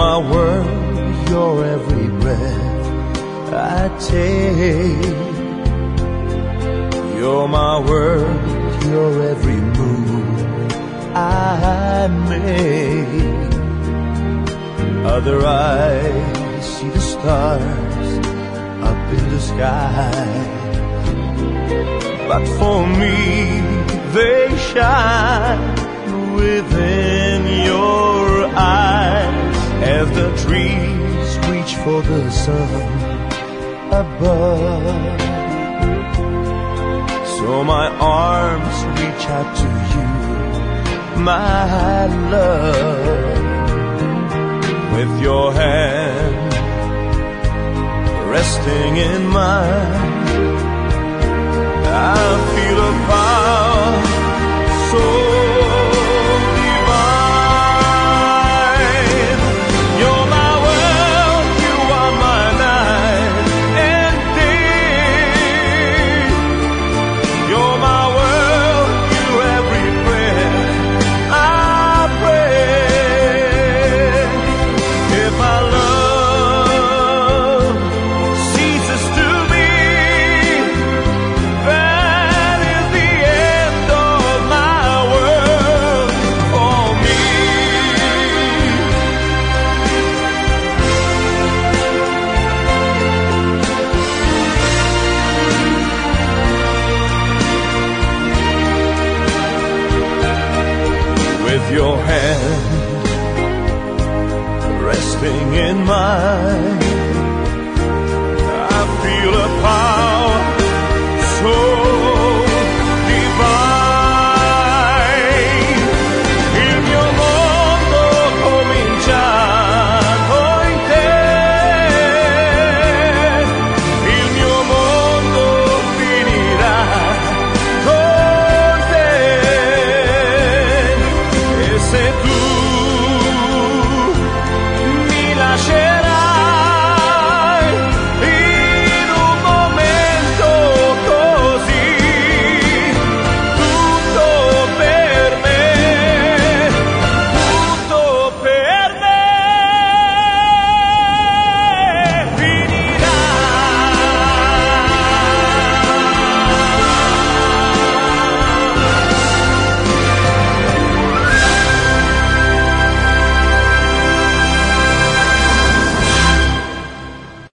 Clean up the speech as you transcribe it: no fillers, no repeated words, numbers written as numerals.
my world, you're every breath I take. You're my world, you're every move I make. Other eyes see the stars up in the sky, but for me they shine within your eyes. As the trees reach for the sun above, so my arms reach out to you, my love. With your hand resting in mine, I feel a power so divine. You're my world, you are my night and day. You're my world, you every prayer I pray. If my love ceases to be, that is the end of my world for me. With your hand resting in mine,